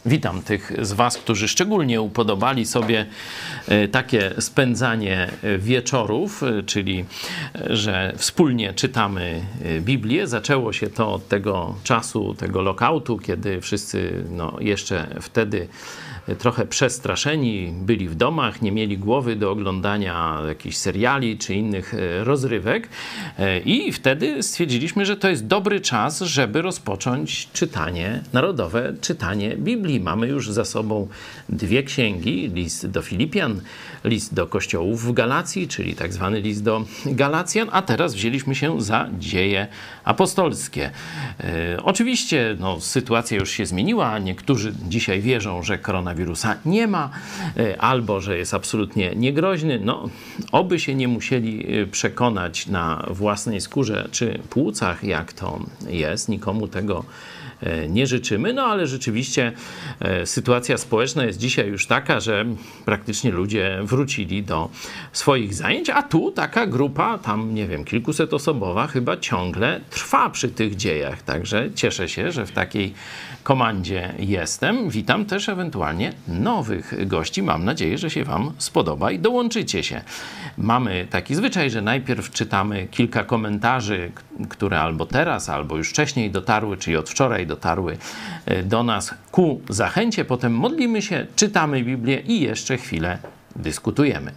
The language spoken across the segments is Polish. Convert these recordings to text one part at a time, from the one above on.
Witam tych z Was, którzy szczególnie upodobali sobie takie spędzanie wieczorów, czyli że wspólnie czytamy Biblię. Zaczęło się to od tego czasu, tego lockoutu, kiedy wszyscy jeszcze wtedy trochę przestraszeni byli w domach, nie mieli głowy do oglądania jakichś seriali czy innych rozrywek i wtedy stwierdziliśmy, że to jest dobry czas, żeby rozpocząć narodowe czytanie Biblii. Mamy już za sobą dwie księgi, list do Filipian, list do kościołów w Galacji, czyli tak zwany list do Galacjan, a teraz wzięliśmy się za dzieje apostolskie. Oczywiście sytuacja już się zmieniła, niektórzy dzisiaj wierzą, że koronawirusa nie ma, albo że jest absolutnie niegroźny. Oby się nie musieli przekonać na własnej skórze czy płucach, jak to jest. Nikomu tego nie życzymy, ale rzeczywiście sytuacja społeczna jest dzisiaj już taka, że praktycznie ludzie wrócili do swoich zajęć, a tu taka grupa, tam nie wiem, kilkusetosobowa chyba ciągle trwa przy tych dziejach, także cieszę się, że w takiej komandzie jestem. Witam też ewentualnie nowych gości. Mam nadzieję, że się Wam spodoba i dołączycie się. Mamy taki zwyczaj, że najpierw czytamy kilka komentarzy, które albo teraz, albo już wcześniej dotarły, czyli od wczoraj dotarły do nas ku zachęcie. Potem modlimy się, czytamy Biblię i jeszcze chwilę dyskutujemy.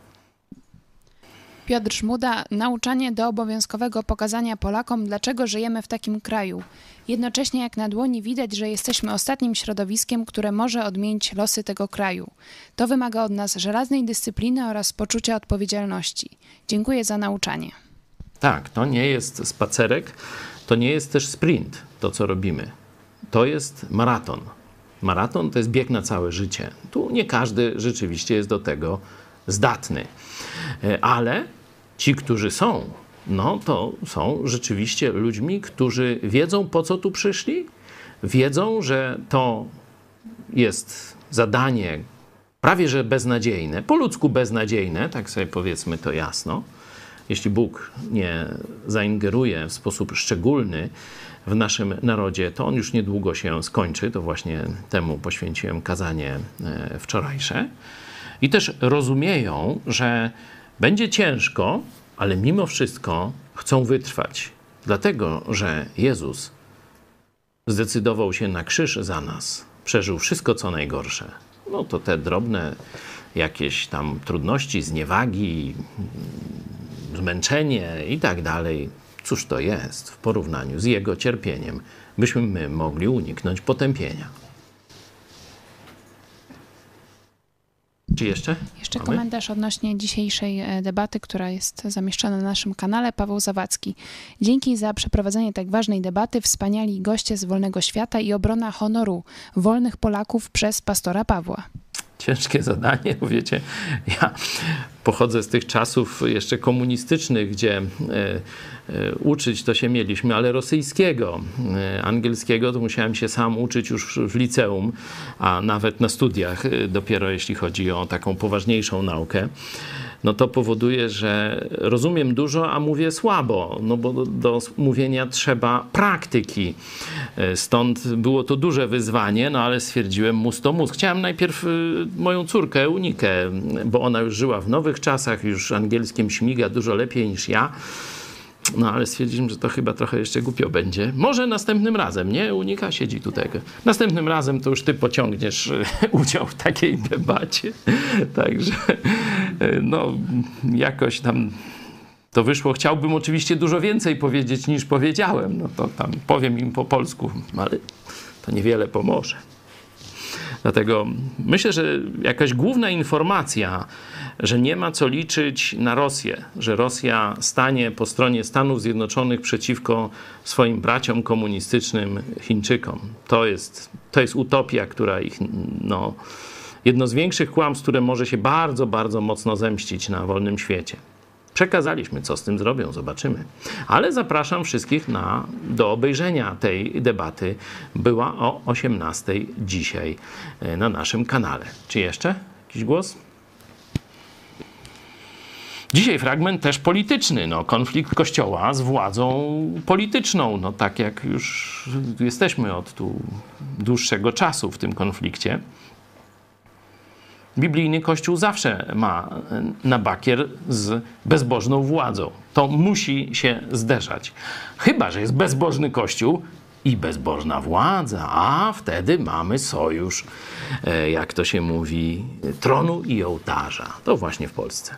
Piotr Żmuda, nauczanie do obowiązkowego pokazania Polakom, dlaczego żyjemy w takim kraju. Jednocześnie jak na dłoni widać, że jesteśmy ostatnim środowiskiem, które może odmienić losy tego kraju. To wymaga od nas żelaznej dyscypliny oraz poczucia odpowiedzialności. Dziękuję za nauczanie. Tak, to nie jest spacerek, to nie jest też sprint, to co robimy. To jest maraton. Maraton to jest bieg na całe życie. Tu nie każdy rzeczywiście jest do tego zdatny. Ale ci, którzy są, to są rzeczywiście ludźmi, którzy wiedzą, po co tu przyszli, wiedzą, że to jest zadanie prawie że beznadziejne, po ludzku beznadziejne, tak sobie powiedzmy to jasno. Jeśli Bóg nie zaingeruje w sposób szczególny w naszym narodzie, to on już niedługo się skończy. To właśnie temu poświęciłem kazanie wczorajsze. I też rozumieją, że będzie ciężko, ale mimo wszystko chcą wytrwać. Dlatego, że Jezus zdecydował się na krzyż za nas. Przeżył wszystko, co najgorsze. To te drobne jakieś tam trudności, zniewagi, zmęczenie i tak dalej. Cóż to jest w porównaniu z Jego cierpieniem, byśmy my mogli uniknąć potępienia. Czy jeszcze? Jeszcze mamy? Komentarz odnośnie dzisiejszej debaty, która jest zamieszczona na naszym kanale. Paweł Zawadzki. Dzięki za przeprowadzenie tak ważnej debaty. Wspaniali goście z wolnego świata i obrona honoru wolnych Polaków przez pastora Pawła. Ciężkie zadanie, bo wiecie, ja pochodzę z tych czasów jeszcze komunistycznych, gdzie uczyć to się mieliśmy, ale rosyjskiego, angielskiego to musiałem się sam uczyć już w liceum, a nawet na studiach dopiero jeśli chodzi o taką poważniejszą naukę. To powoduje, że rozumiem dużo, a mówię słabo, bo do mówienia trzeba praktyki. Stąd było to duże wyzwanie, ale stwierdziłem mus to mus. Chciałem najpierw moją córkę, Eunikę, bo ona już żyła w nowych czasach, już angielskim śmiga dużo lepiej niż ja. Ale stwierdziłem, że to chyba trochę jeszcze głupio będzie. Może następnym razem, nie? Unika siedzi tutaj. Następnym razem to już ty pociągniesz udział w takiej debacie. Także jakoś tam to wyszło. Chciałbym oczywiście dużo więcej powiedzieć niż powiedziałem. To tam powiem im po polsku, ale to niewiele pomoże. Dlatego myślę, że jakaś główna informacja, że nie ma co liczyć na Rosję, że Rosja stanie po stronie Stanów Zjednoczonych przeciwko swoim braciom komunistycznym Chińczykom. To jest utopia, która ich, jedno z większych kłamstw, które może się bardzo, bardzo mocno zemścić na wolnym świecie. Przekazaliśmy, co z tym zrobią, zobaczymy. Ale zapraszam wszystkich do obejrzenia tej debaty. Była o 18:00 dzisiaj na naszym kanale. Czy jeszcze jakiś głos? Dzisiaj fragment też polityczny, no, konflikt Kościoła z władzą polityczną. No, tak jak już jesteśmy od tu dłuższego czasu w tym konflikcie. Biblijny Kościół zawsze ma na bakier z bezbożną władzą. To musi się zderzać. Chyba że jest bezbożny Kościół i bezbożna władza, a wtedy mamy sojusz, jak to się mówi, tronu i ołtarza. To właśnie w Polsce.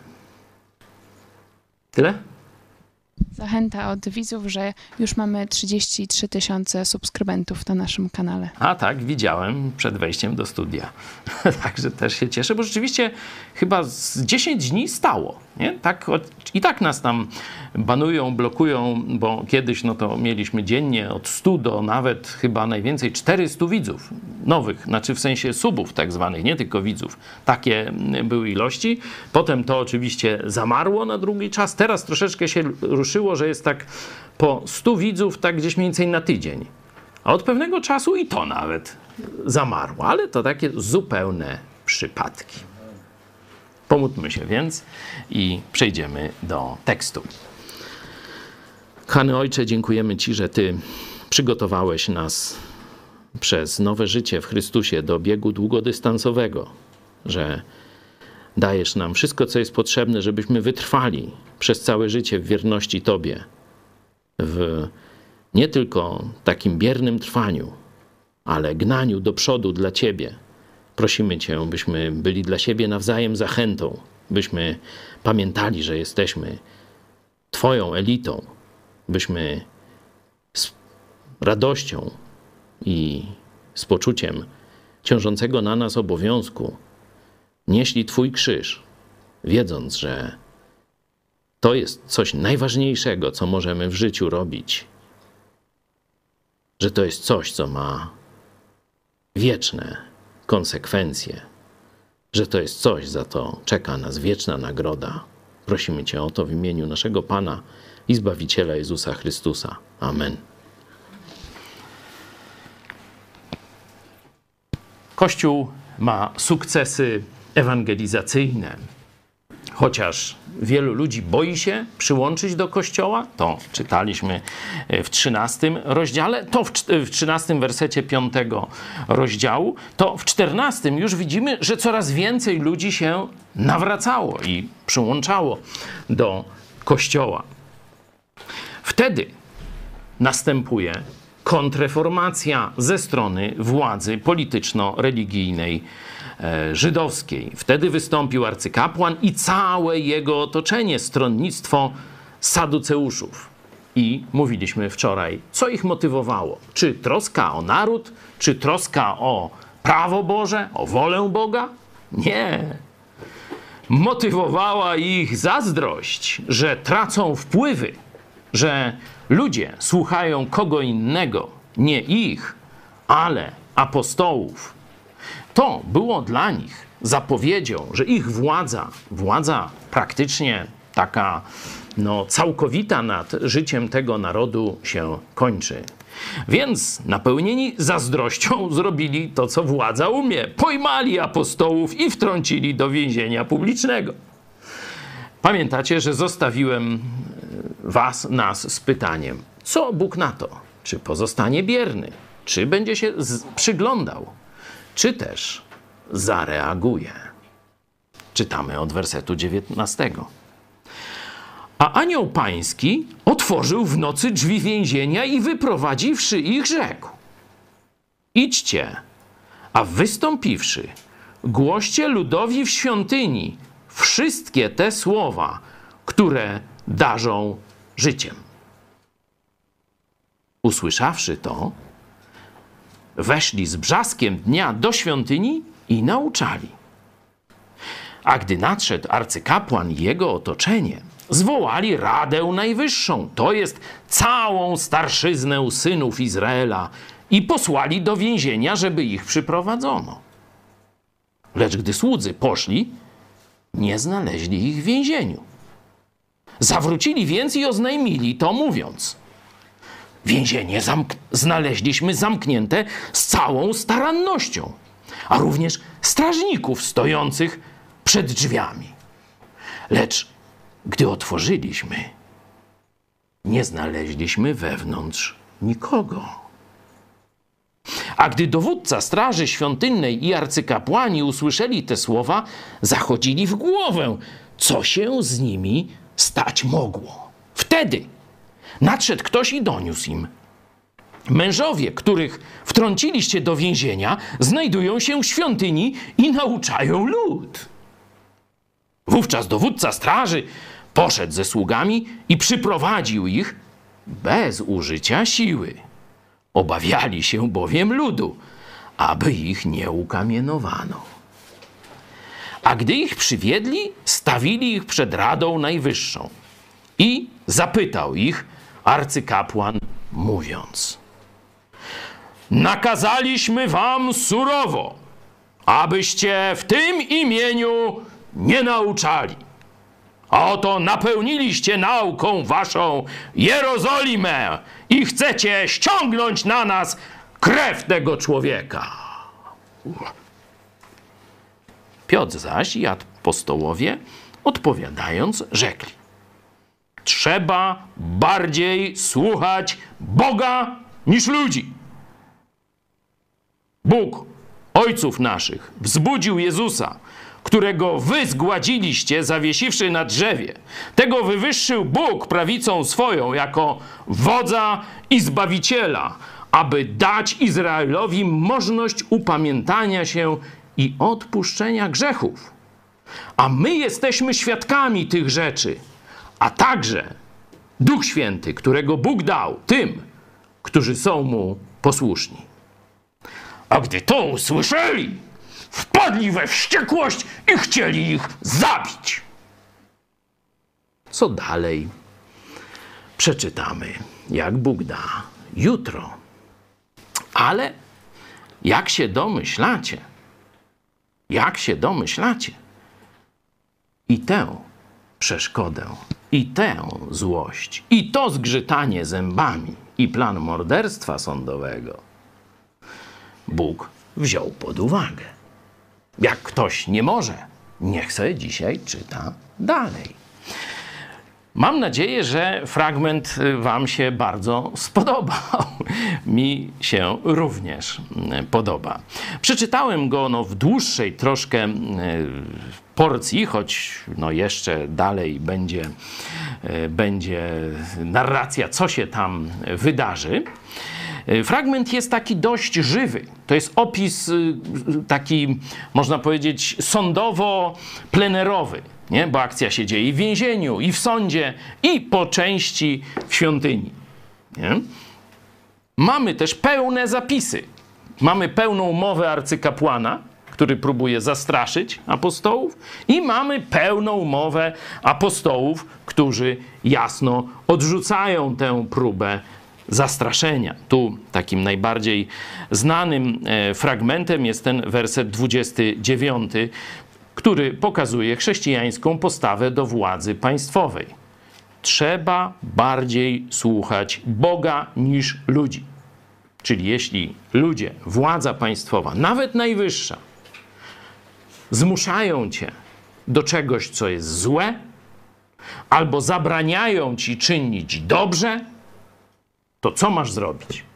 Tyle? Zachęta od widzów, że już mamy 33 000 subskrybentów na naszym kanale. A tak, widziałem przed wejściem do studia. Także też się cieszę, bo rzeczywiście chyba z 10 dni stało. Nie? Tak, i tak nas tam banują, blokują, bo kiedyś no to mieliśmy dziennie od 100 do nawet chyba najwięcej 400 widzów nowych, znaczy w sensie subów tak zwanych, nie tylko widzów. Takie były ilości. Potem to oczywiście zamarło na długi czas. Teraz troszeczkę się ruszyło, że jest tak po 100 widzów tak gdzieś mniej więcej na tydzień. A od pewnego czasu i to nawet zamarło. Ale to takie zupełne przypadki. Pomódlmy się więc i przejdziemy do tekstu. Kochany Ojcze, dziękujemy Ci, że Ty przygotowałeś nas przez nowe życie w Chrystusie do biegu długodystansowego, że dajesz nam wszystko, co jest potrzebne, żebyśmy wytrwali przez całe życie w wierności Tobie, w nie tylko takim biernym trwaniu, ale gnaniu do przodu dla Ciebie. Prosimy Cię, byśmy byli dla siebie nawzajem zachętą, byśmy pamiętali, że jesteśmy Twoją elitą, byśmy z radością i z poczuciem ciążącego na nas obowiązku nieśli Twój krzyż, wiedząc, że to jest coś najważniejszego, co możemy w życiu robić, że to jest coś, co ma wieczne konsekwencje, że to jest coś, za to czeka nas wieczna nagroda. Prosimy Cię o to w imieniu naszego Pana i Zbawiciela Jezusa Chrystusa. Amen. Kościół ma sukcesy ewangelizacyjne. Chociaż wielu ludzi boi się przyłączyć do Kościoła, to czytaliśmy w 13 rozdziale, to w 13 wersecie 5 rozdziału, to w 14 już widzimy, że coraz więcej ludzi się nawracało i przyłączało do Kościoła. Wtedy następuje kontrreformacja ze strony władzy polityczno-religijnej żydowskiej. Wtedy wystąpił arcykapłan i całe jego otoczenie, stronnictwo saduceuszów. I mówiliśmy wczoraj, co ich motywowało. Czy troska o naród, czy troska o prawo Boże, o wolę Boga? Nie. Motywowała ich zazdrość, że tracą wpływy, że ludzie słuchają kogo innego, nie ich, ale apostołów. To było dla nich zapowiedzią, że ich władza praktycznie taka całkowita nad życiem tego narodu się kończy. Więc napełnieni zazdrością zrobili to, co władza umie. Pojmali apostołów i wtrącili do więzienia publicznego. Pamiętacie, że zostawiłem nas z pytaniem, co Bóg na to? Czy pozostanie bierny? Czy będzie się przyglądał? Czy też zareaguje? Czytamy od wersetu 19. A anioł pański otworzył w nocy drzwi więzienia i wyprowadziwszy ich, rzekł: idźcie, a wystąpiwszy, głoście ludowi w świątyni wszystkie te słowa, które darzą życiem. Usłyszawszy to, weszli z brzaskiem dnia do świątyni i nauczali. A gdy nadszedł arcykapłan i jego otoczenie, zwołali Radę Najwyższą, to jest całą starszyznę synów Izraela, i posłali do więzienia, żeby ich przyprowadzono. Lecz gdy słudzy poszli, nie znaleźli ich w więzieniu. Zawrócili więc i oznajmili to, mówiąc: więzienie znaleźliśmy zamknięte z całą starannością, a również strażników stojących przed drzwiami. Lecz Gdy otworzyliśmy, nie znaleźliśmy wewnątrz nikogo. A gdy dowódca straży świątynnej i arcykapłani usłyszeli te słowa, zachodzili w głowę, co się z nimi stać mogło. Wtedy nadszedł ktoś i doniósł im: mężowie, których wtrąciliście do więzienia, znajdują się w świątyni i nauczają lud. Wówczas dowódca straży poszedł ze sługami i przyprowadził ich bez użycia siły. Obawiali się bowiem ludu, aby ich nie ukamienowano. A gdy ich przywiedli, stawili ich przed Radą Najwyższą. I zapytał ich arcykapłan, mówiąc: nakazaliśmy wam surowo, abyście w tym imieniu nie nauczali. A oto napełniliście nauką waszą Jerozolimę i chcecie ściągnąć na nas krew tego człowieka. Piotr zaś i apostołowie, odpowiadając, rzekli: trzeba bardziej słuchać Boga niż ludzi. Bóg ojców naszych wzbudził Jezusa, którego wy zgładziliście, zawiesiwszy na drzewie. Tego wywyższył Bóg prawicą swoją jako wodza i zbawiciela, aby dać Izraelowi możność upamiętania się i odpuszczenia grzechów. A my jesteśmy świadkami tych rzeczy, a także Duch Święty, którego Bóg dał tym, którzy są Mu posłuszni. A gdy to usłyszeli, wpadli we wściekłość i chcieli ich zabić. Co dalej? Przeczytamy, jak Bóg da, jutro. Ale jak się domyślacie, i tę przeszkodę, i tę złość, i to zgrzytanie zębami, i plan morderstwa sądowego Bóg wziął pod uwagę. Jak ktoś nie może, niech sobie dzisiaj czyta dalej. Mam nadzieję, że fragment wam się bardzo spodobał. Mi się również podoba. Przeczytałem go w dłuższej troszkę porcji, choć jeszcze dalej będzie narracja, co się tam wydarzy. Fragment jest taki dość żywy. To jest opis taki, można powiedzieć, sądowo-plenerowy, nie? Bo akcja się dzieje i w więzieniu, i w sądzie, i po części w świątyni. Nie? Mamy też pełne zapisy. Mamy pełną mowę arcykapłana, który próbuje zastraszyć apostołów, i mamy pełną mowę apostołów, którzy jasno odrzucają tę próbę zastraszenia. Tu takim najbardziej znanym fragmentem jest ten werset 29, który pokazuje chrześcijańską postawę do władzy państwowej. Trzeba bardziej słuchać Boga niż ludzi. Czyli jeśli ludzie, władza państwowa, nawet najwyższa, zmuszają cię do czegoś, co jest złe, albo zabraniają ci czynić dobrze, to co masz zrobić?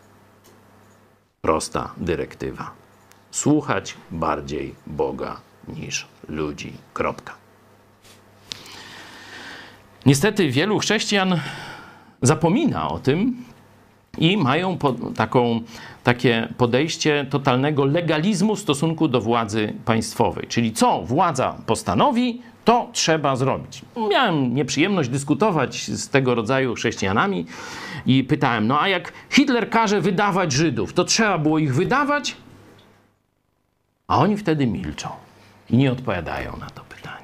Prosta dyrektywa. Słuchać bardziej Boga niż ludzi. Kropka. Niestety wielu chrześcijan zapomina o tym i mają takie podejście totalnego legalizmu w stosunku do władzy państwowej. Czyli co władza postanowi, to trzeba zrobić. Miałem nieprzyjemność dyskutować z tego rodzaju chrześcijanami i pytałem, a jak Hitler każe wydawać Żydów, to trzeba było ich wydawać? A oni wtedy milczą i nie odpowiadają na to pytanie.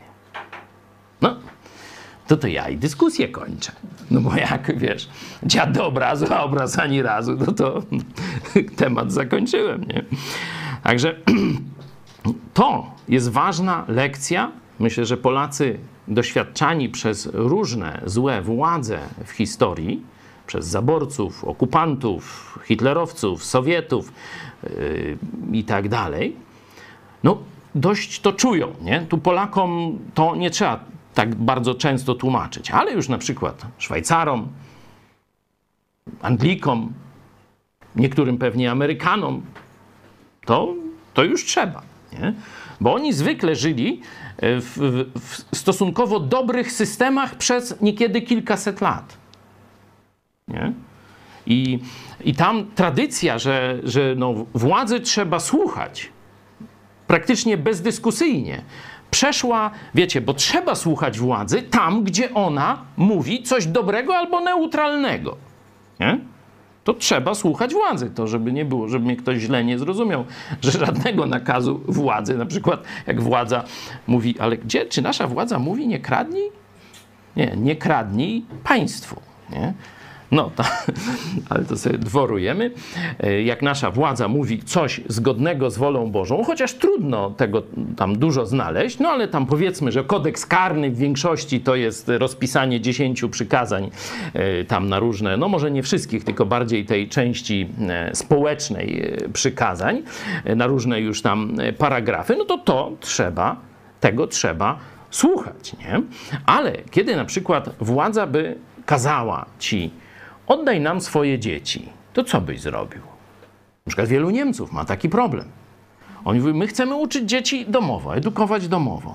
To ja i dyskusję kończę. Bo jak, wiesz, dziad do obrazu, a obraz ani razu, to temat zakończyłem, nie? Także to jest ważna lekcja. Myślę, że Polacy doświadczani przez różne złe władze w historii, przez zaborców, okupantów, hitlerowców, Sowietów i tak dalej, dość to czują, nie? Tu Polakom to nie trzeba tak bardzo często tłumaczyć, ale już na przykład Szwajcarom, Anglikom, niektórym pewnie Amerykanom, to już trzeba, nie? Bo oni zwykle żyli w stosunkowo dobrych systemach przez niekiedy kilkaset lat. Nie? I tam tradycja, że no, władzy trzeba słuchać praktycznie bezdyskusyjnie, przeszła, wiecie, bo trzeba słuchać władzy tam, gdzie ona mówi coś dobrego albo neutralnego. Nie? To trzeba słuchać władzy. To żeby nie było, żeby mnie ktoś źle nie zrozumiał, że żadnego nakazu władzy, na przykład jak władza mówi, ale gdzie, czy nasza władza mówi nie kradnij? Nie, nie kradnij państwu. Nie? No, ale to sobie dworujemy. Jak nasza władza mówi coś zgodnego z wolą Bożą, chociaż trudno tego tam dużo znaleźć, no ale tam powiedzmy, że kodeks karny w większości to jest rozpisanie 10 przykazań tam na różne, no może nie wszystkich, tylko bardziej tej części społecznej przykazań, na różne już tam paragrafy, no to tego trzeba słuchać, nie? Ale kiedy na przykład władza by kazała ci: oddaj nam swoje dzieci, to co byś zrobił? Na przykład wielu Niemców ma taki problem. Oni mówią, my chcemy uczyć dzieci domowo, edukować domowo.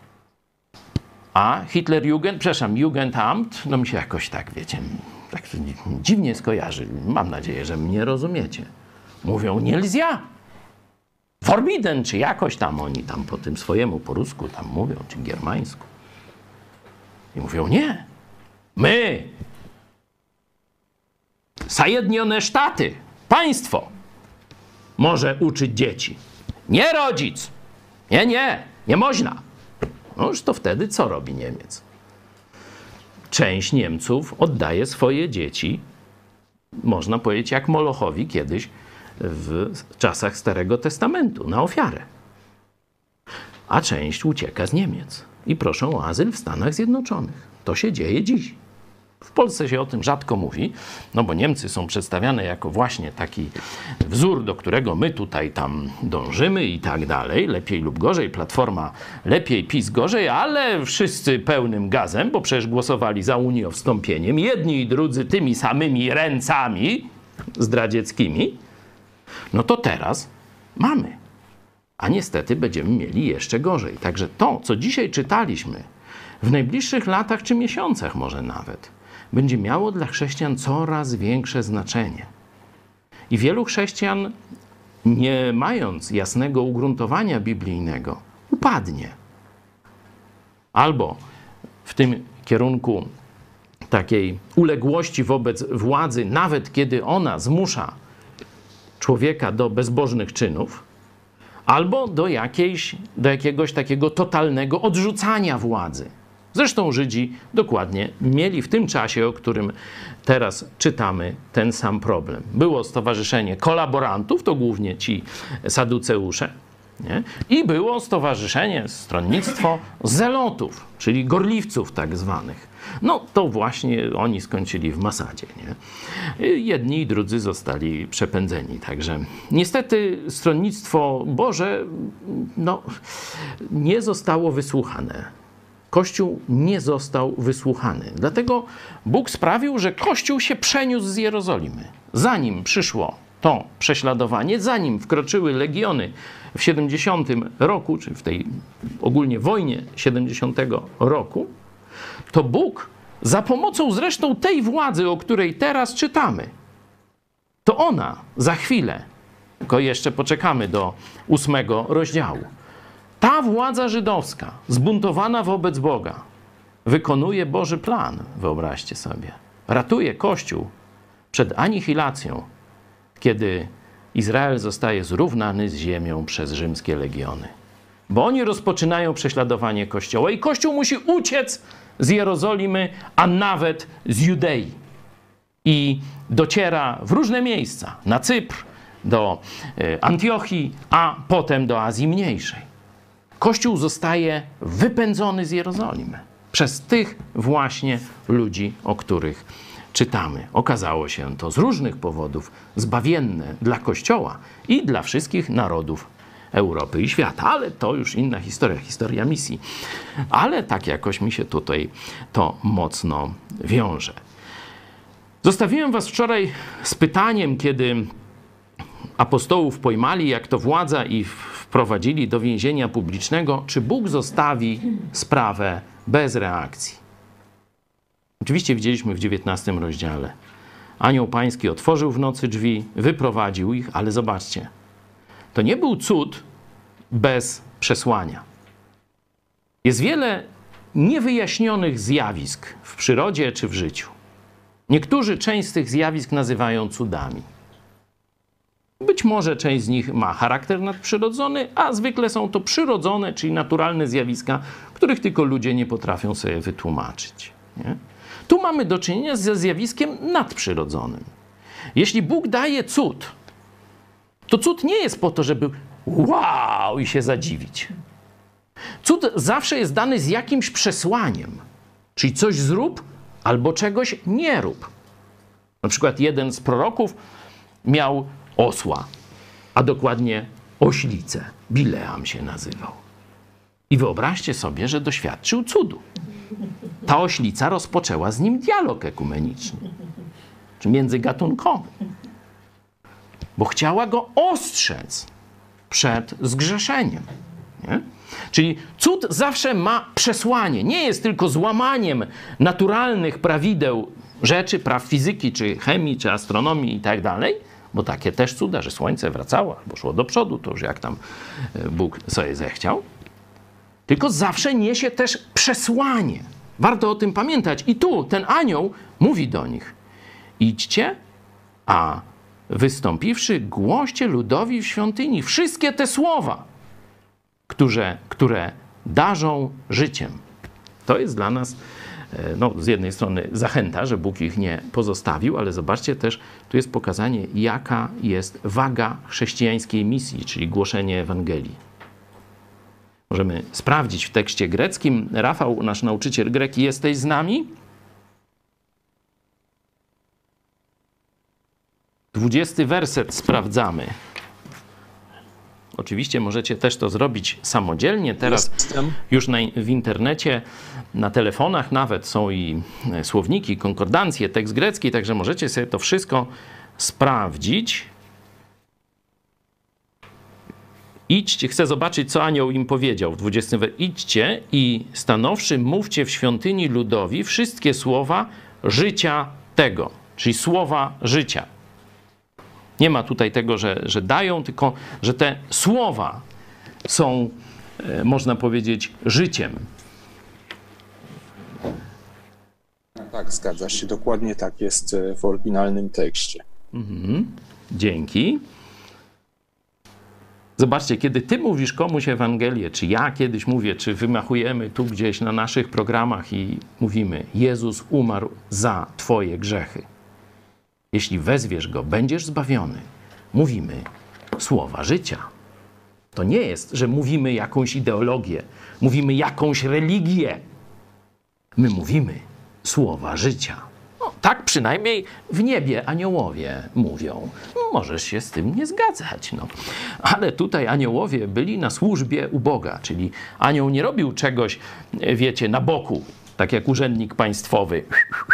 A Jugendamt, no mi się jakoś tak, wiecie, tak dziwnie skojarzy. Mam nadzieję, że mnie rozumiecie. Mówią, nielzia. Forbidden, czy jakoś tam oni tam po tym swojemu, po rusku tam mówią, czy germańsku. I mówią, nie. My, Zjednoczone Sztaty, państwo może uczyć dzieci. Nie rodzic. Nie można. No już to wtedy co robi Niemiec? Część Niemców oddaje swoje dzieci, można powiedzieć jak Molochowi kiedyś w czasach Starego Testamentu, na ofiarę. A część ucieka z Niemiec i proszą o azyl w Stanach Zjednoczonych. To się dzieje dziś. W Polsce się o tym rzadko mówi, no bo Niemcy są przedstawiane jako właśnie taki wzór, do którego my tutaj tam dążymy i tak dalej. Lepiej lub gorzej, Platforma lepiej, PiS gorzej, ale wszyscy pełnym gazem, bo przecież głosowali za Unią wstąpieniem. Jedni i drudzy tymi samymi ręcami zdradzieckimi. No to teraz mamy. A niestety będziemy mieli jeszcze gorzej. Także to, co dzisiaj czytaliśmy, w najbliższych latach czy miesiącach może nawet, będzie miało dla chrześcijan coraz większe znaczenie. I wielu chrześcijan, nie mając jasnego ugruntowania biblijnego, upadnie. Albo w tym kierunku takiej uległości wobec władzy, nawet kiedy ona zmusza człowieka do bezbożnych czynów, albo do jakiegoś takiego totalnego odrzucania władzy. Zresztą Żydzi dokładnie mieli w tym czasie, o którym teraz czytamy, ten sam problem. Było stowarzyszenie kolaborantów, to głównie ci saduceusze, nie? I było stowarzyszenie, stronnictwo zelotów, czyli gorliwców tak zwanych. No to właśnie oni skończyli w Masadzie, nie? Jedni i drudzy zostali przepędzeni. Także niestety stronnictwo Boże nie zostało wysłuchane. Kościół nie został wysłuchany. Dlatego Bóg sprawił, że Kościół się przeniósł z Jerozolimy. Zanim przyszło to prześladowanie, zanim wkroczyły legiony w 70 roku, czy w tej ogólnie wojnie 70 roku, to Bóg za pomocą zresztą tej władzy, o której teraz czytamy, to ona za chwilę, tylko jeszcze poczekamy do 8 rozdziału, ta władza żydowska, zbuntowana wobec Boga, wykonuje Boży plan, wyobraźcie sobie. Ratuje Kościół przed anihilacją, kiedy Izrael zostaje zrównany z ziemią przez rzymskie legiony. Bo oni rozpoczynają prześladowanie Kościoła i Kościół musi uciec z Jerozolimy, a nawet z Judei. I dociera w różne miejsca, na Cypr, do Antiochii, a potem do Azji Mniejszej. Kościół zostaje wypędzony z Jerozolimy przez tych właśnie ludzi, o których czytamy. Okazało się to z różnych powodów zbawienne dla Kościoła i dla wszystkich narodów Europy i świata. Ale to już inna historia, historia misji. Ale tak jakoś mi się tutaj to mocno wiąże. Zostawiłem was wczoraj z pytaniem, kiedy apostołów pojmali, jak to władza, i wprowadzili do więzienia publicznego, czy Bóg zostawi sprawę bez reakcji. Oczywiście widzieliśmy w 19 rozdziale. Anioł Pański otworzył w nocy drzwi, wyprowadził ich, ale zobaczcie, to nie był cud bez przesłania. Jest wiele niewyjaśnionych zjawisk w przyrodzie czy w życiu. Niektórzy część z tych zjawisk nazywają cudami. Być może część z nich ma charakter nadprzyrodzony, a zwykle są to przyrodzone, czyli naturalne zjawiska, których tylko ludzie nie potrafią sobie wytłumaczyć. Nie? Tu mamy do czynienia ze zjawiskiem nadprzyrodzonym. Jeśli Bóg daje cud, to cud nie jest po to, żeby wow i się zadziwić. Cud zawsze jest dany z jakimś przesłaniem. Czyli coś zrób albo czegoś nie rób. Na przykład jeden z proroków miał osła, a dokładnie oślicę. Bileam się nazywał. I wyobraźcie sobie, że doświadczył cudu. Ta oślica rozpoczęła z nim dialog ekumeniczny, czy międzygatunkowy, bo chciała go ostrzec przed zgrzeszeniem. Nie? Czyli cud zawsze ma przesłanie. Nie jest tylko złamaniem naturalnych prawideł rzeczy, praw fizyki, czy chemii, czy astronomii i tak dalej, bo takie też cuda, że słońce wracało albo szło do przodu, to już jak tam Bóg sobie zechciał. Tylko zawsze niesie też przesłanie. Warto o tym pamiętać. I tu ten anioł mówi do nich: idźcie, a wystąpiwszy, głoście ludowi w świątyni wszystkie te słowa, które darzą życiem. To jest dla nas, no, z jednej strony zachęta, że Bóg ich nie pozostawił, ale zobaczcie też, tu jest pokazanie, jaka jest waga chrześcijańskiej misji, czyli głoszenie Ewangelii. Możemy sprawdzić w tekście greckim. Rafał, nasz nauczyciel greki, jesteś z nami? 20 werset sprawdzamy. Oczywiście możecie też to zrobić samodzielnie. Teraz już w internecie, na telefonach nawet są i słowniki, konkordancje, tekst grecki, także możecie sobie to wszystko sprawdzić. Idźcie, chcę zobaczyć, co anioł im powiedział w 20 wersie. Idźcie i stanowszy mówcie w świątyni ludowi wszystkie słowa życia tego, czyli słowa życia. Nie ma tutaj tego, że dają, tylko że te słowa są, można powiedzieć, życiem. Tak, zgadza się. Dokładnie tak jest w oryginalnym tekście. Dzięki. Zobaczcie, kiedy ty mówisz komuś Ewangelię, czy ja kiedyś mówię, czy wymachujemy tu gdzieś na naszych programach i mówimy: Jezus umarł za twoje grzechy. Jeśli wezwiesz Go, będziesz zbawiony. Mówimy słowa życia. To nie jest, że mówimy jakąś ideologię, mówimy jakąś religię. My mówimy słowa życia. No, tak przynajmniej w niebie aniołowie mówią. Możesz się z tym nie zgadzać. No. Ale tutaj aniołowie byli na służbie u Boga, czyli anioł nie robił czegoś, wiecie, na boku, tak jak urzędnik państwowy.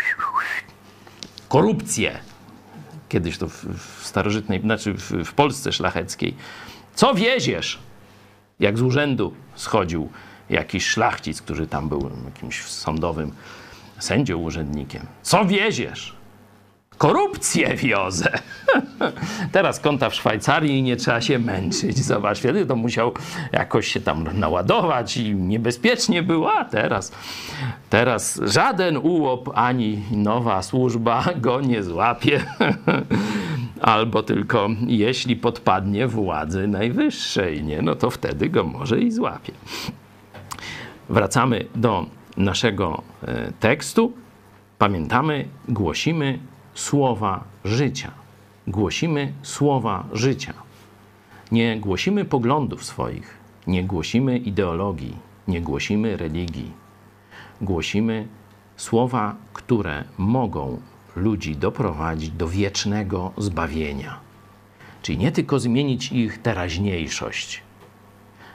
Korupcję. Kiedyś to w starożytnej, znaczy w Polsce szlacheckiej. Co wieziesz? Jak z urzędu schodził jakiś szlachcic, który tam był jakimś sądowym sędzią, urzędnikiem. Co wieziesz? Korupcję wiozę. Teraz konta w Szwajcarii i nie trzeba się męczyć. Zobacz, wtedy to musiał jakoś się tam naładować i niebezpiecznie było, a teraz żaden ułop ani nowa służba go nie złapie. Albo tylko jeśli podpadnie władzy najwyższej, nie? No to wtedy go może i złapie. Wracamy do naszego tekstu. Pamiętamy, głosimy słowa życia. Głosimy słowa życia. Nie głosimy poglądów swoich, nie głosimy ideologii, nie głosimy religii. Głosimy słowa, które mogą ludzi doprowadzić do wiecznego zbawienia. Czyli nie tylko zmienić ich teraźniejszość,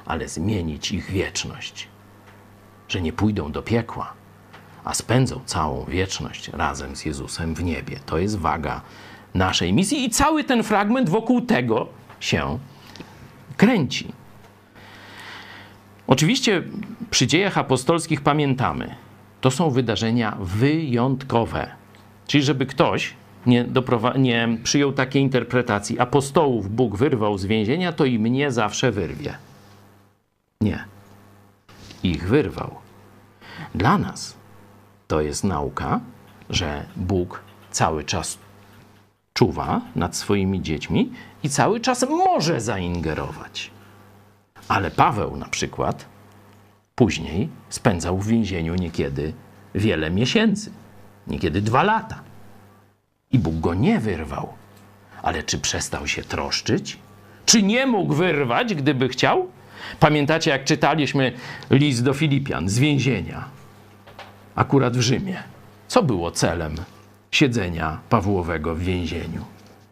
ale zmienić ich wieczność. Że nie pójdą do piekła, a spędzą całą wieczność razem z Jezusem w niebie. To jest waga naszej misji i cały ten fragment wokół tego się kręci. Oczywiście przy dziejach apostolskich pamiętamy, to są wydarzenia wyjątkowe. Czyli żeby ktoś nie przyjął takiej interpretacji, apostołów Bóg wyrwał z więzienia, to i mnie zawsze wyrwie. Nie. Ich wyrwał. Dla nas to jest nauka, że Bóg cały czas czuwa nad swoimi dziećmi i cały czas może zaingerować. Ale Paweł na przykład później spędzał w więzieniu niekiedy wiele miesięcy, niekiedy 2 lata. I Bóg go nie wyrwał. Ale czy przestał się troszczyć? Czy nie mógł wyrwać, gdyby chciał? Pamiętacie, jak czytaliśmy list do Filipian z więzienia, akurat w Rzymie. Co było celem siedzenia Pawłowego w więzieniu?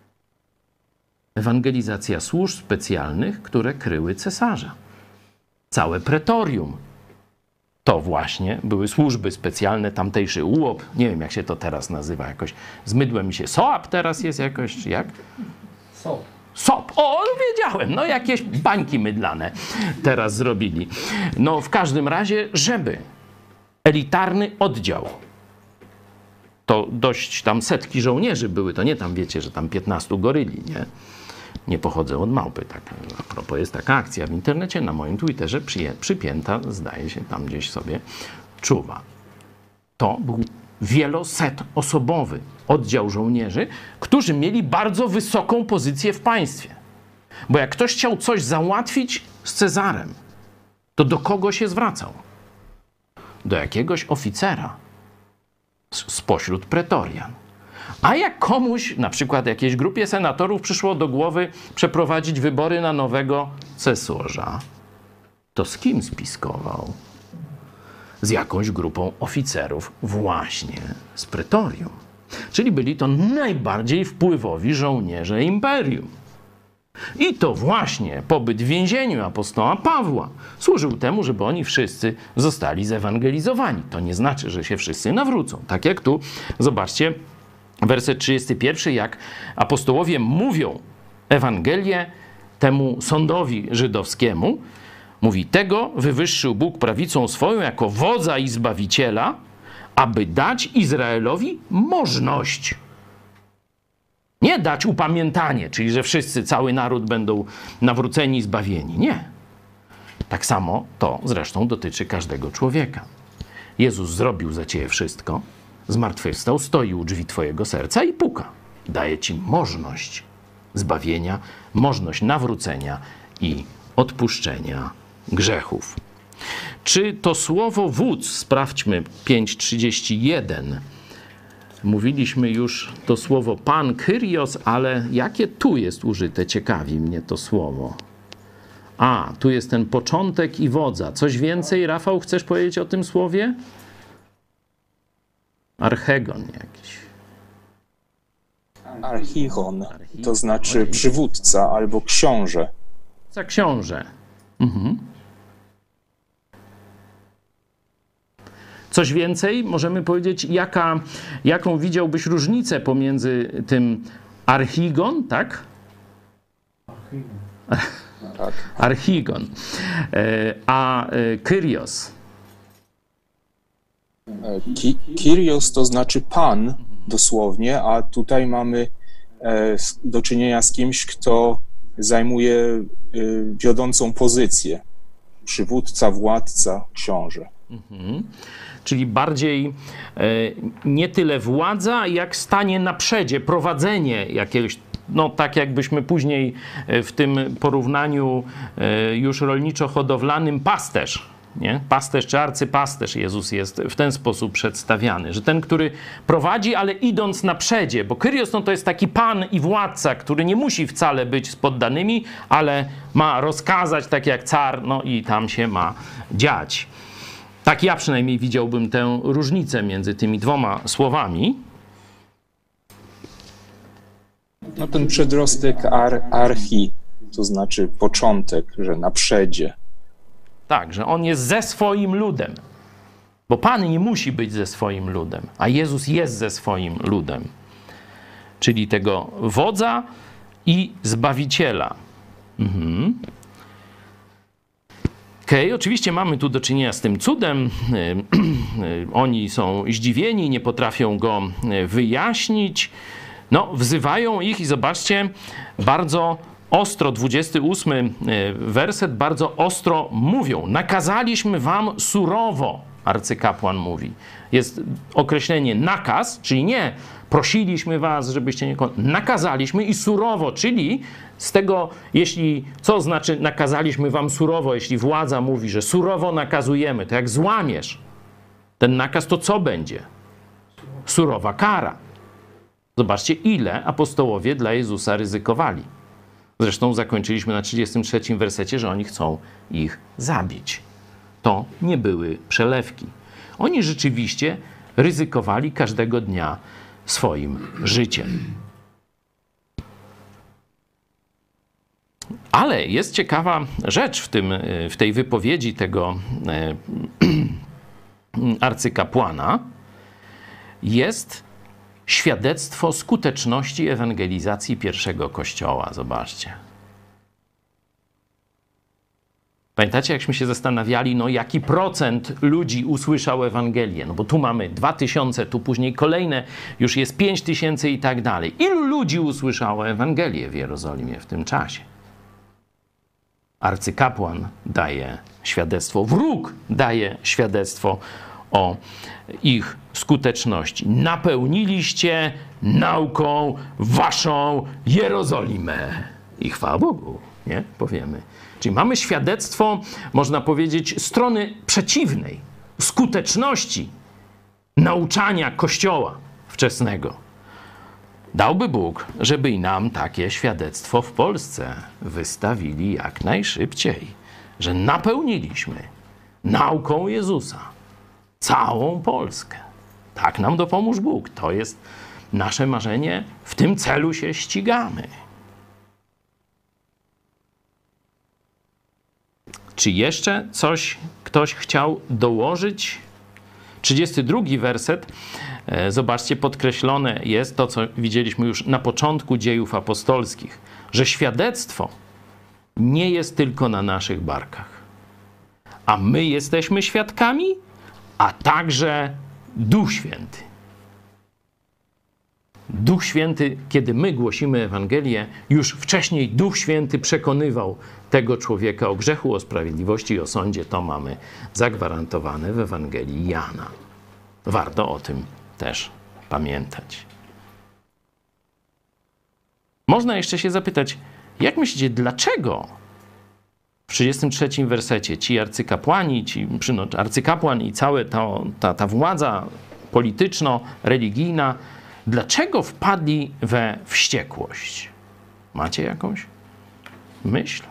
Ewangelizacja służb specjalnych, które kryły cesarza. Całe pretorium. To właśnie były służby specjalne, tamtejszy UOP, nie wiem jak się to teraz nazywa jakoś, z mydłem mi się, SOAP teraz jest jakoś, jak? SOP, o, wiedziałem, no jakieś bańki mydlane teraz zrobili. No w każdym razie, żeby elitarny oddział, to dość tam setki żołnierzy były, to nie tam wiecie, że tam 15 goryli, nie? Nie pochodzę od małpy. Tak, a propos, jest taka akcja w internecie, na moim Twitterze przypięta, zdaje się, tam gdzieś sobie czuwa. To był wielosetosobowy oddział żołnierzy, którzy mieli bardzo wysoką pozycję w państwie. Bo jak ktoś chciał coś załatwić z Cezarem, to do kogo się zwracał? Do jakiegoś oficera spośród pretorian. A jak komuś, na przykład jakiejś grupie senatorów, przyszło do głowy przeprowadzić wybory na nowego cesarza, to z kim spiskował? Z jakąś grupą oficerów właśnie z pretorium. Czyli byli to najbardziej wpływowi żołnierze imperium. I to właśnie pobyt w więzieniu apostoła Pawła służył temu, żeby oni wszyscy zostali zewangelizowani. To nie znaczy, że się wszyscy nawrócą. Tak jak tu, zobaczcie, werset 31, jak apostołowie mówią Ewangelię temu sądowi żydowskiemu, mówi, tego wywyższył Bóg prawicą swoją jako wodza i zbawiciela, aby dać Izraelowi możność. Nie dać upamiętanie, czyli że wszyscy, cały naród będą nawróceni i zbawieni. Nie. Tak samo to zresztą dotyczy każdego człowieka. Jezus zrobił za ciebie wszystko, zmartwychwstał, stoi u drzwi twojego serca i puka. Daje ci możność zbawienia, możność nawrócenia i odpuszczenia grzechów. Czy to słowo wódz, sprawdźmy 5:31, mówiliśmy już to słowo Pan, Kyrios, ale jakie tu jest użyte? Ciekawi mnie to słowo. A, tu jest ten początek i wodza. Coś więcej, Rafał, chcesz powiedzieć o tym słowie? Archegon jakiś. Archigon, to znaczy przywódca albo książę. Za książę. Mhm. Coś więcej możemy powiedzieć, jaką widziałbyś różnicę pomiędzy tym archigon, tak? Tak. Archigon, a Kyrios. Kyrios to znaczy Pan dosłownie, a tutaj mamy do czynienia z kimś, kto zajmuje wiodącą pozycję. Przywódca, władca, książę. Mhm. Czyli bardziej nie tyle władza, jak stanie na przedzie, prowadzenie jakiegoś, no tak jakbyśmy później w tym porównaniu już rolniczo-hodowlanym pasterz, nie? Pasterz czy arcypasterz Jezus jest w ten sposób przedstawiany, że ten, który prowadzi, ale idąc na przedzie, bo Kyrios no to jest taki pan i władca, który nie musi wcale być z poddanymi, ale ma rozkazać tak jak car, no i tam się ma dziać. Tak ja przynajmniej widziałbym tę różnicę między tymi dwoma słowami. No ten przedrostek archi, to znaczy początek, że na przedzie. Tak, że on jest ze swoim ludem. Bo Pan nie musi być ze swoim ludem, a Jezus jest ze swoim ludem. Czyli tego wodza i Zbawiciela. Okej, oczywiście mamy tu do czynienia z tym cudem. Oni są zdziwieni, nie potrafią go wyjaśnić. No, wzywają ich i zobaczcie, bardzo ostro, 28 werset, bardzo ostro mówią. Nakazaliśmy wam surowo, arcykapłan mówi. Jest określenie nakaz, czyli nie prosiliśmy was, żebyście nie... Nakazaliśmy i surowo, czyli z tego, jeśli, co znaczy nakazaliśmy wam surowo, jeśli władza mówi, że surowo nakazujemy, to jak złamiesz ten nakaz, to co będzie? Surowa kara. Zobaczcie, ile apostołowie dla Jezusa ryzykowali. Zresztą zakończyliśmy na 33 wersecie, że oni chcą ich zabić. To nie były przelewki. Oni rzeczywiście ryzykowali każdego dnia swoim życiem. Ale jest ciekawa rzecz w tej wypowiedzi tego arcykapłana. Jest świadectwo skuteczności ewangelizacji pierwszego kościoła. Zobaczcie. Pamiętacie, jakśmy się zastanawiali, no jaki procent ludzi usłyszał Ewangelię? No bo tu mamy 2000, tu później kolejne, już jest 5000 i tak dalej. Ilu ludzi usłyszało Ewangelię w Jerozolimie w tym czasie? Arcykapłan daje świadectwo, wróg daje świadectwo o ich skuteczności. Napełniliście nauką waszą Jerozolimę. I chwała Bogu, nie? Powiemy. Czyli mamy świadectwo, można powiedzieć, strony przeciwnej, skuteczności nauczania Kościoła wczesnego. Dałby Bóg, żeby i nam takie świadectwo w Polsce wystawili jak najszybciej, że napełniliśmy nauką Jezusa całą Polskę. Tak nam dopomóż Bóg. To jest nasze marzenie. W tym celu się ścigamy. Czy jeszcze coś ktoś chciał dołożyć? 32 werset. Zobaczcie, podkreślone jest to, co widzieliśmy już na początku dziejów apostolskich, że świadectwo nie jest tylko na naszych barkach. A my jesteśmy świadkami, a także Duch Święty. Duch Święty, kiedy my głosimy Ewangelię, już wcześniej Duch Święty przekonywał tego człowieka o grzechu, o sprawiedliwości i o sądzie. To mamy zagwarantowane w Ewangelii Jana. Warto o tym też pamiętać. Można jeszcze się zapytać, jak myślicie, dlaczego w 33 wersecie ci arcykapłani, arcykapłan i cała ta władza polityczno-religijna, dlaczego wpadli we wściekłość? Macie jakąś myśl?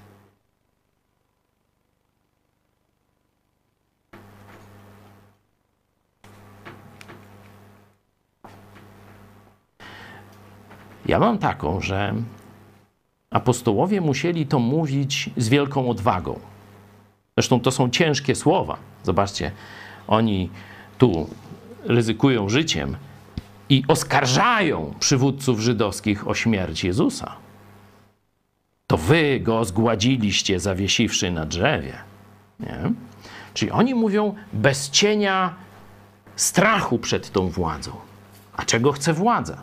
Ja mam taką, że apostołowie musieli to mówić z wielką odwagą. Zresztą to są ciężkie słowa. Zobaczcie, oni tu ryzykują życiem i oskarżają przywódców żydowskich o śmierć Jezusa. To wy go zgładziliście, zawiesiwszy na drzewie. Nie? Czyli oni mówią bez cienia strachu przed tą władzą. A czego chce władza?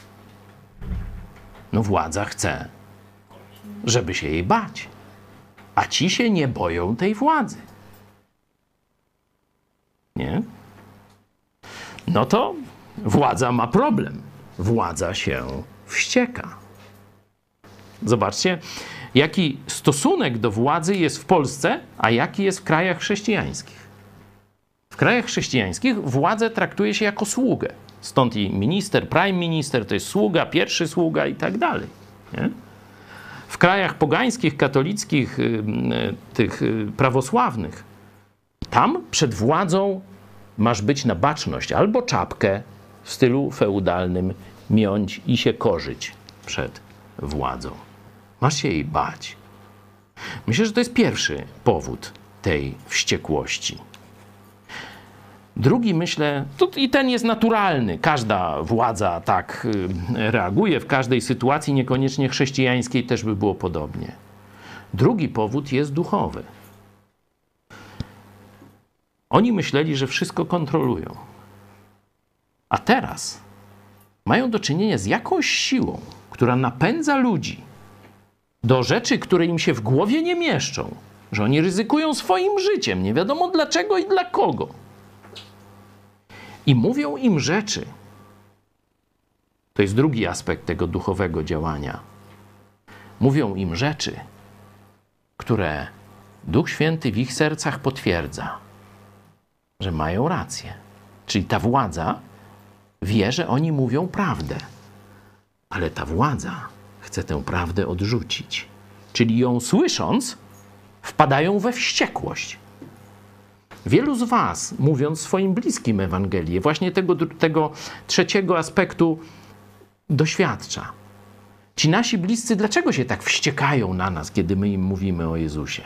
No władza chce, żeby się jej bać. A ci się nie boją tej władzy. Nie? No to władza ma problem. Władza się wścieka. Zobaczcie, jaki stosunek do władzy jest w Polsce, a jaki jest w krajach chrześcijańskich. W krajach chrześcijańskich władzę traktuje się jako sługę. Stąd i minister, prime minister to jest sługa, pierwszy sługa i tak dalej. Nie? W krajach pogańskich, katolickich, tych prawosławnych, tam przed władzą masz być na baczność albo czapkę w stylu feudalnym miąć i się korzyć przed władzą. Masz się jej bać. Myślę, że to jest pierwszy powód tej wściekłości. Drugi, myślę, i ten jest naturalny. Każda władza tak reaguje w każdej sytuacji, niekoniecznie chrześcijańskiej też by było podobnie. Drugi powód jest duchowy. Oni myśleli, że wszystko kontrolują. A teraz mają do czynienia z jakąś siłą, która napędza ludzi do rzeczy, które im się w głowie nie mieszczą. Że oni ryzykują swoim życiem, nie wiadomo dlaczego i dla kogo. I mówią im rzeczy. To jest drugi aspekt tego duchowego działania. Mówią im rzeczy, które Duch Święty w ich sercach potwierdza, że mają rację. Czyli ta władza wie, że oni mówią prawdę. Ale ta władza chce tę prawdę odrzucić. Czyli ją słysząc, wpadają we wściekłość. Wielu z was, mówiąc swoim bliskim Ewangelię, właśnie tego trzeciego aspektu doświadcza. Ci nasi bliscy, dlaczego się tak wściekają na nas, kiedy my im mówimy o Jezusie?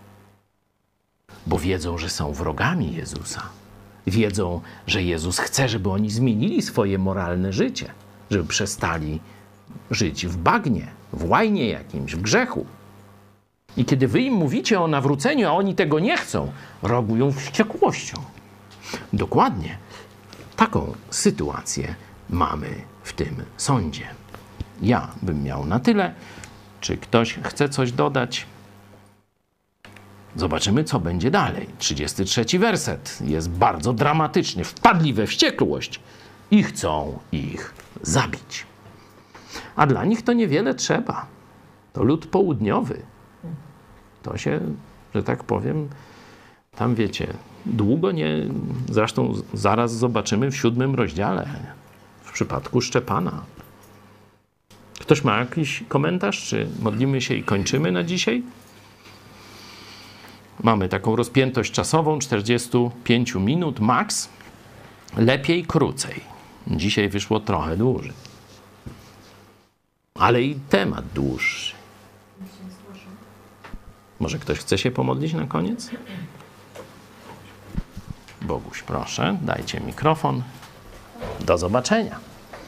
Bo wiedzą, że są wrogami Jezusa. Wiedzą, że Jezus chce, żeby oni zmienili swoje moralne życie, żeby przestali żyć w bagnie, w łajnie jakimś, w grzechu. I kiedy wy im mówicie o nawróceniu, a oni tego nie chcą, reagują wściekłością. Dokładnie taką sytuację mamy w tym sądzie. Ja bym miał na tyle. Czy ktoś chce coś dodać? Zobaczymy, co będzie dalej. 33 werset jest bardzo dramatyczny. Wpadli we wściekłość i chcą ich zabić. A dla nich to niewiele trzeba. To lud południowy. To się, że tak powiem, tam wiecie, długo nie... Zresztą zaraz zobaczymy w 7 rozdziale, w przypadku Szczepana. Ktoś ma jakiś komentarz, czy modlimy się i kończymy na dzisiaj? Mamy taką rozpiętość czasową, 45 minut max, lepiej krócej. Dzisiaj wyszło trochę dłużej. Ale i temat dłuższy. Może ktoś chce się pomodlić na koniec? Boguś, proszę, dajcie mikrofon. Do zobaczenia.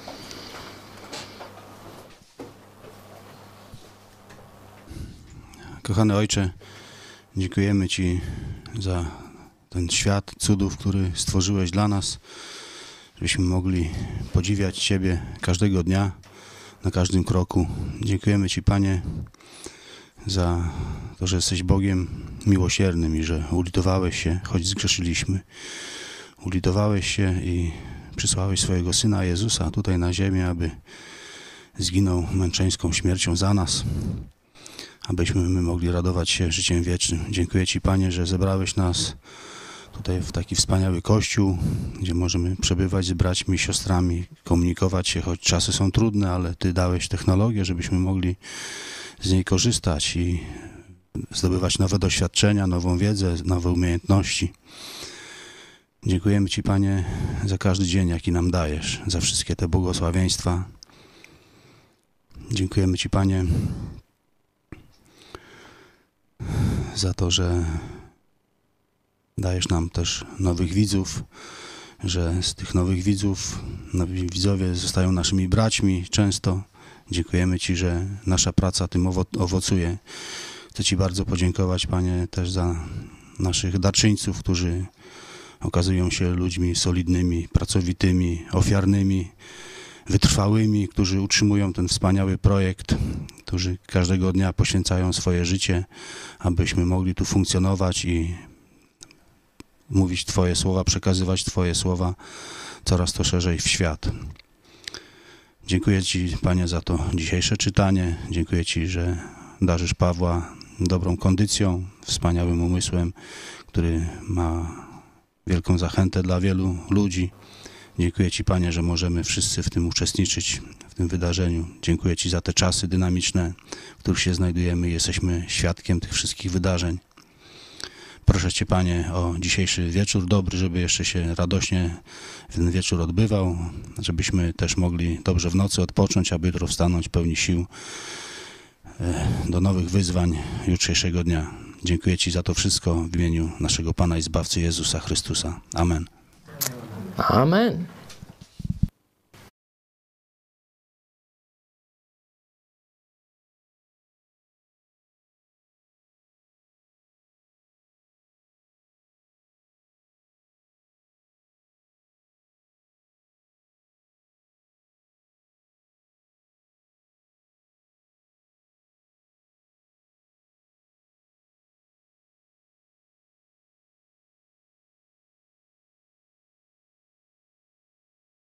Kochany Ojcze, dziękujemy Ci za ten świat cudów, który stworzyłeś dla nas, żebyśmy mogli podziwiać Ciebie każdego dnia, na każdym kroku. Dziękujemy Ci, Panie, za to, że jesteś Bogiem miłosiernym i że ulitowałeś się, choć zgrzeszyliśmy. Ulitowałeś się i przysłałeś swojego Syna Jezusa tutaj na ziemię, aby zginął męczeńską śmiercią za nas, abyśmy my mogli radować się życiem wiecznym. Dziękuję Ci, Panie, że zebrałeś nas tutaj w taki wspaniały Kościół, gdzie możemy przebywać z braćmi i siostrami, komunikować się, choć czasy są trudne, ale Ty dałeś technologię, żebyśmy mogli z niej korzystać i zdobywać nowe doświadczenia, nową wiedzę, nowe umiejętności. Dziękujemy Ci, Panie, za każdy dzień, jaki nam dajesz, za wszystkie te błogosławieństwa. Dziękujemy Ci, Panie, za to, że dajesz nam też nowych widzów, że z tych nowych widzów, nowi widzowie zostają naszymi braćmi często. Dziękujemy Ci, że nasza praca tym owocuje. Chcę Ci bardzo podziękować, Panie, też za naszych darczyńców, którzy okazują się ludźmi solidnymi, pracowitymi, ofiarnymi, wytrwałymi, którzy utrzymują ten wspaniały projekt, którzy każdego dnia poświęcają swoje życie, abyśmy mogli tu funkcjonować i mówić Twoje słowa, przekazywać Twoje słowa coraz to szerzej w świat. Dziękuję Ci, Panie, za to dzisiejsze czytanie. Dziękuję Ci, że darzysz Pawła dobrą kondycją, wspaniałym umysłem, który ma wielką zachętę dla wielu ludzi. Dziękuję Ci, Panie, że możemy wszyscy w tym uczestniczyć, w tym wydarzeniu. Dziękuję Ci za te czasy dynamiczne, w których się znajdujemy i jesteśmy świadkiem tych wszystkich wydarzeń. Proszę Cię, Panie, o dzisiejszy wieczór dobry, żeby jeszcze się radośnie ten wieczór odbywał, żebyśmy też mogli dobrze w nocy odpocząć, aby jutro wstanąć pełni sił do nowych wyzwań jutrzejszego dnia. Dziękuję Ci za to wszystko w imieniu naszego Pana i Zbawcy Jezusa Chrystusa. Amen. Amen.